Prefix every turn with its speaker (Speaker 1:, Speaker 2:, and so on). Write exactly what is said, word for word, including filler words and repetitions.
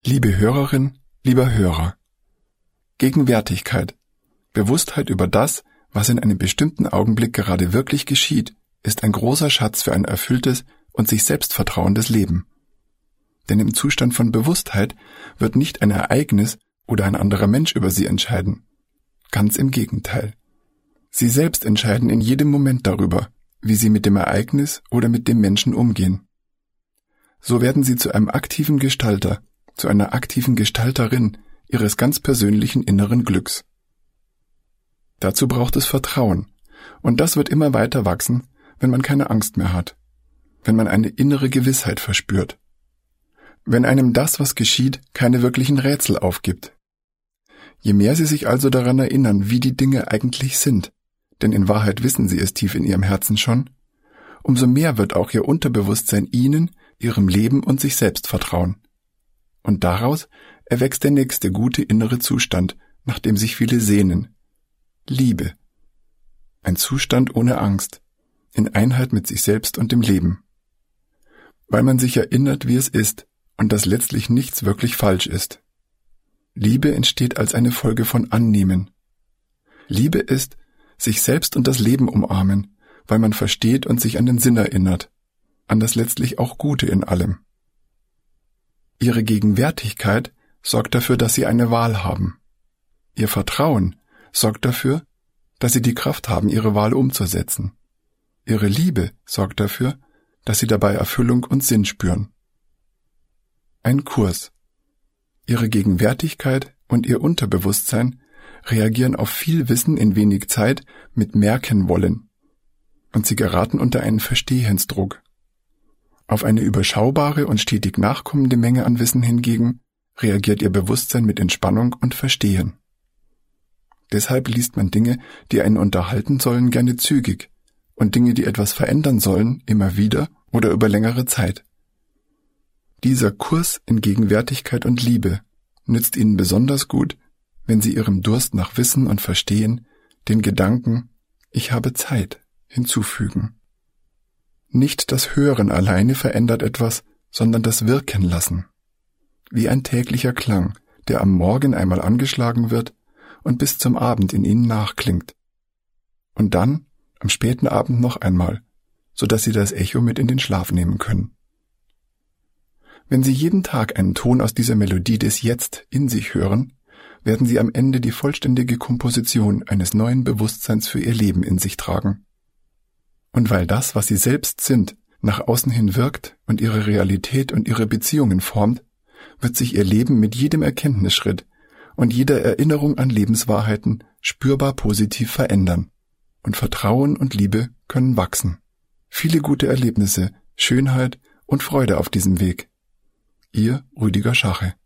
Speaker 1: Liebe Hörerin, lieber Hörer, Gegenwärtigkeit, Bewusstheit über das, was in einem bestimmten Augenblick gerade wirklich geschieht, ist ein großer Schatz für ein erfülltes und sich selbst vertrauendes Leben. Denn im Zustand von Bewusstheit wird nicht ein Ereignis oder ein anderer Mensch über Sie entscheiden. Ganz im Gegenteil. Sie selbst entscheiden in jedem Moment darüber, wie Sie mit dem Ereignis oder mit dem Menschen umgehen. So werden Sie zu einem aktiven Gestalter, zu einer aktiven Gestalterin Ihres ganz persönlichen inneren Glücks. Dazu braucht es Vertrauen, und das wird immer weiter wachsen, wenn man keine Angst mehr hat, wenn man eine innere Gewissheit verspürt, wenn einem das, was geschieht, keine wirklichen Rätsel aufgibt. Je mehr Sie sich also daran erinnern, wie die Dinge eigentlich sind, denn in Wahrheit wissen Sie es tief in Ihrem Herzen schon, umso mehr wird auch Ihr Unterbewusstsein Ihnen, Ihrem Leben und sich selbst vertrauen. Und daraus erwächst der nächste gute innere Zustand, nach dem sich viele sehnen. Liebe. Ein Zustand ohne Angst, in Einheit mit sich selbst und dem Leben. Weil man sich erinnert, wie es ist und dass letztlich nichts wirklich falsch ist. Liebe entsteht als eine Folge von Annehmen. Liebe ist, sich selbst und das Leben umarmen, weil man versteht und sich an den Sinn erinnert, an das letztlich auch Gute in allem. Ihre Gegenwärtigkeit sorgt dafür, dass Sie eine Wahl haben. Ihr Vertrauen sorgt dafür, dass Sie die Kraft haben, Ihre Wahl umzusetzen. Ihre Liebe sorgt dafür, dass Sie dabei Erfüllung und Sinn spüren. Ein Kurs. Ihre Gegenwärtigkeit und Ihr Unterbewusstsein reagieren auf viel Wissen in wenig Zeit mit Merken wollen. Und Sie geraten unter einen Verstehensdruck. Auf eine überschaubare und stetig nachkommende Menge an Wissen hingegen reagiert Ihr Bewusstsein mit Entspannung und Verstehen. Deshalb liest man Dinge, die einen unterhalten sollen, gerne zügig und Dinge, die etwas verändern sollen, immer wieder oder über längere Zeit. Dieser Kurs in Gegenwärtigkeit und Liebe nützt Ihnen besonders gut, wenn Sie Ihrem Durst nach Wissen und Verstehen den Gedanken »Ich habe Zeit« hinzufügen. Nicht das Hören alleine verändert etwas, sondern das Wirken lassen. Wie ein täglicher Klang, der am Morgen einmal angeschlagen wird und bis zum Abend in Ihnen nachklingt. Und dann am späten Abend noch einmal, so dass Sie das Echo mit in den Schlaf nehmen können. Wenn Sie jeden Tag einen Ton aus dieser Melodie des Jetzt in sich hören, werden Sie am Ende die vollständige Komposition eines neuen Bewusstseins für Ihr Leben in sich tragen. Und weil das, was Sie selbst sind, nach außen hin wirkt und Ihre Realität und Ihre Beziehungen formt, wird sich Ihr Leben mit jedem Erkenntnisschritt und jeder Erinnerung an Lebenswahrheiten spürbar positiv verändern. Und Vertrauen und Liebe können wachsen. Viele gute Erlebnisse, Schönheit und Freude auf diesem Weg. Ihr Rüdiger Schache.